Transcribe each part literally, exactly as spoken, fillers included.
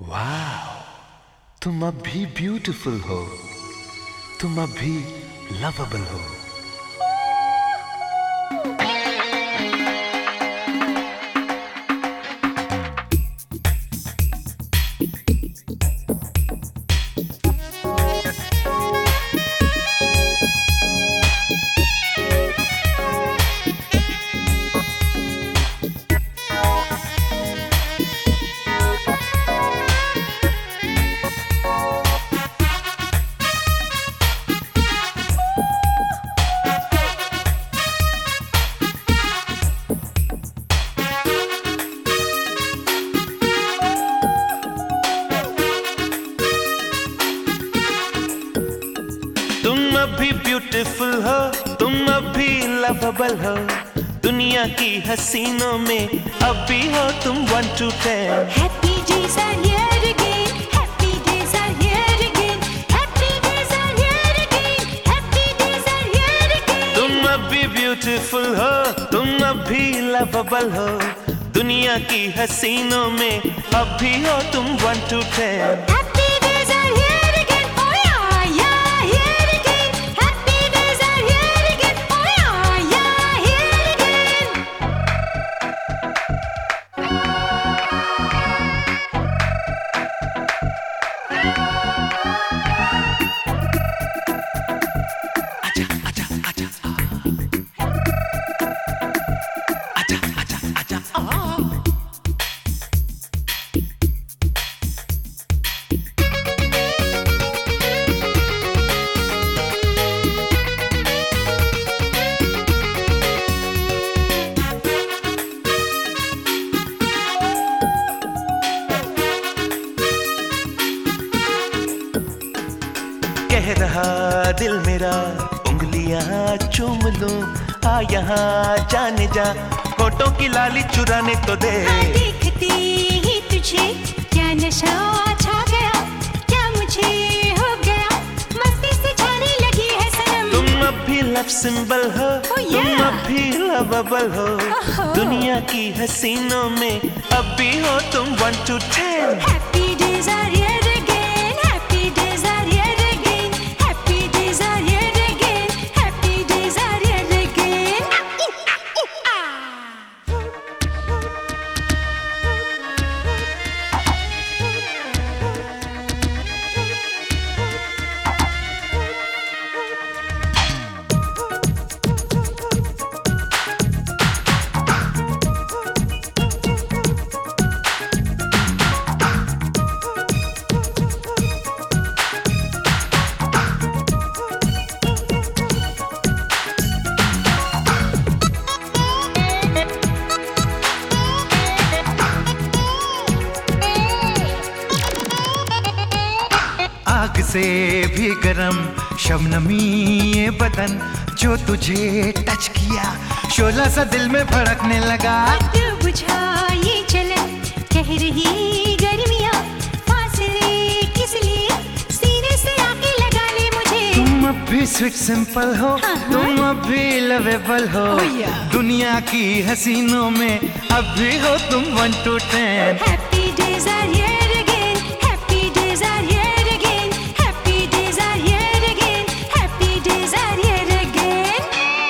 वाह, तुम अब भी ब्यूटीफुल हो, तुम अब भी लवेबल हो। तुम अब भी ब्यूटीफुल हो, तुम अब भी लवेबल हो। दुनिया की हसीनों में अब भी हो तुम one two ten. Happy days are here again. Happy days are here again. Happy days are here again. Happy days are here again. तुम अब भी ब्यूटीफुल हो, तुम अब भी लवेबल हो। दुनिया की हसीनों में अब भी हो तुम one two ten. Happy days are here again. Oh yeah, yeah, here again. Happy days are here again. Oh yeah, yeah, here again. आजा आजा आजा आ। आजा आजा आजा आ। कह रहा दिल मेरा उंगलियां चूम लूं, आ यहाँ जाने जा, होठों की लाली चुराने तो दे। हाँ, देखते ही तुझे क्या नशा छा गया, क्या मुझे हो गया, मस्ती से छाने लगी है सनम। तुम अब भी लव सिंबल हो, Oh, तुम yeah. अब भी लवेबल हो। ओहो। दुनिया की हसीनों में अब भी हो तुम one two ten. Happy days are here again. Happy days are here again. Happy days are here again. Happy days are here again. आग से भी गरम शबनमी ये बदन, जो तुझे टच किया शोला सा दिल में भड़कने लगा। तू बुझा ये जलन, कह रही गर्मियाँ, फासले किस लिए, सीने से आके लगा ले मुझे। तुम अब भी स्वीट सिंपल हो, हाँ। तुम अब भी लवेबल हो। Oh, yeah. दुनिया की हसीनों में अब भी हो तुम one two ten. Happy days are here again. Happy days are here again. Happy days are here again. Happy days are here again.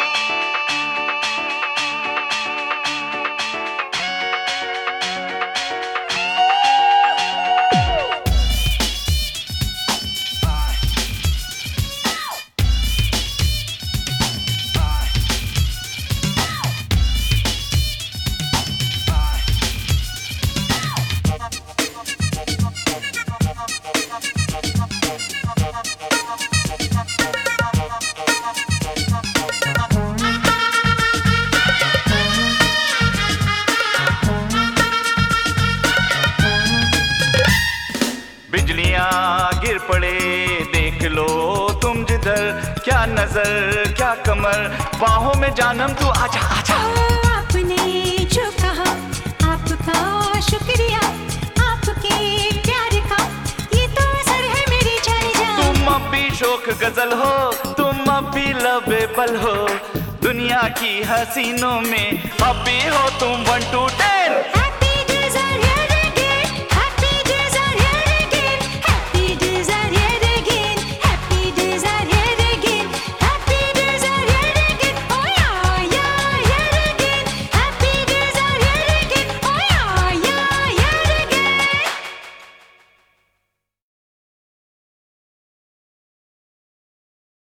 बिजलियां गिर पड़े देख लो तुम जिधर, क्या नजर क्या कमर, बाहों में जानम तू आजा आजा। ओ, आपने जो कहा आपका शुक्रिया, आपके प्यार का ये तो असर है मेरी जान जान। तुम अब भी शोक गजल हो, तुम अब भी लवेबल हो। दुनिया की हसीनों में अब भी हो तुम वन टू टेन।